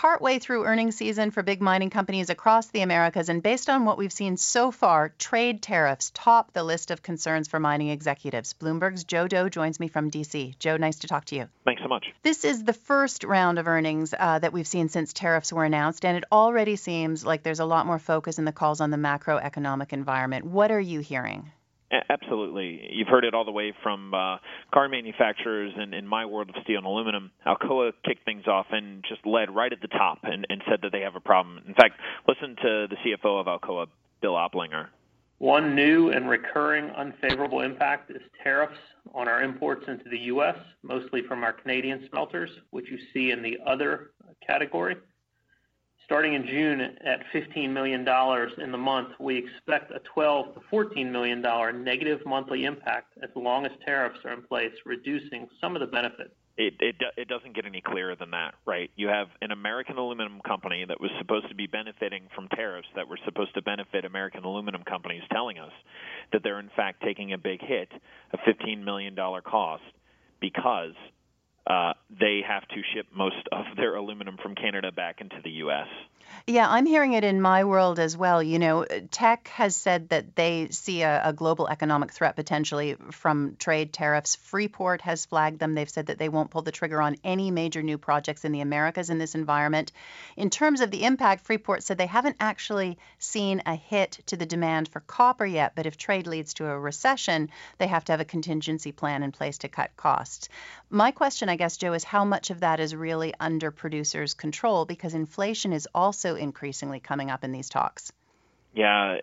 partway through earnings season for big mining companies across the Americas, and based on what we've seen so far, trade tariffs top the list of concerns for mining executives. Bloomberg's Joe Doe joins me from D.C. Joe, nice to talk to you. Thanks so much. This is the first round of earnings that we've seen since tariffs were announced, and it already seems like there's a lot more focus in the calls on the macroeconomic environment. What are you hearing? Absolutely. You've heard it all the way from car manufacturers and in my world of steel and aluminum. Alcoa kicked things off and just led right at the top and said that they have a problem. In fact, listen to the CFO of Alcoa, Bill Oplinger. One new and recurring unfavorable impact is tariffs on our imports into the U.S., mostly from our Canadian smelters, which you see in the other category. Starting in June at $15 million in the month, we expect a $12 to $14 million negative monthly impact as long as tariffs are in place, reducing some of the benefit. It doesn't get any clearer than that, right? You have an American aluminum company that was supposed to be benefiting from tariffs that were supposed to benefit American aluminum companies telling us that they're in fact taking a big hit, a $15 million cost, because they have to ship most of their aluminum from Canada back into the U.S. Yeah, I'm hearing it in my world as well. You know, Teck has said that they see a global economic threat potentially from trade tariffs. Freeport has flagged them. They've said that they won't pull the trigger on any major new projects in the Americas in this environment. In terms of the impact, Freeport said they haven't actually seen a hit to the demand for copper yet, but if trade leads to a recession, they have to have a contingency plan in place to cut costs. My question, I guess, Joe, is how much of that is really under producers' control, because inflation is also increasingly coming up in these talks. Yeah,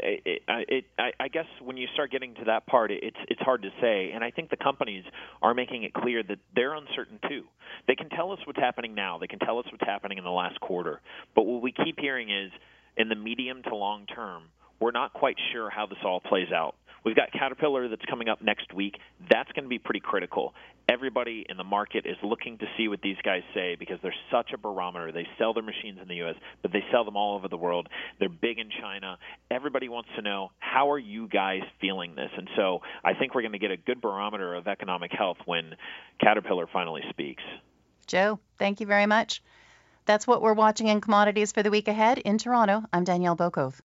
I guess when you start getting to that part, it's hard to say. And I think the companies are making it clear that they're uncertain too. They can tell us what's happening now. They can tell us what's happening in the last quarter. But what we keep hearing is, in the medium to long term, we're not quite sure how this all plays out. We've got Caterpillar that's coming up next week. That's going to be pretty critical. Everybody in the market is looking to see what these guys say because they're such a barometer. They sell their machines in the U.S., but they sell them all over the world. They're big in China. Everybody wants to know, how are you guys feeling this? And so I think we're going to get a good barometer of economic health when Caterpillar finally speaks. Joe, thank you very much. That's what we're watching in commodities for the week ahead. In Toronto, I'm Danielle Bokov.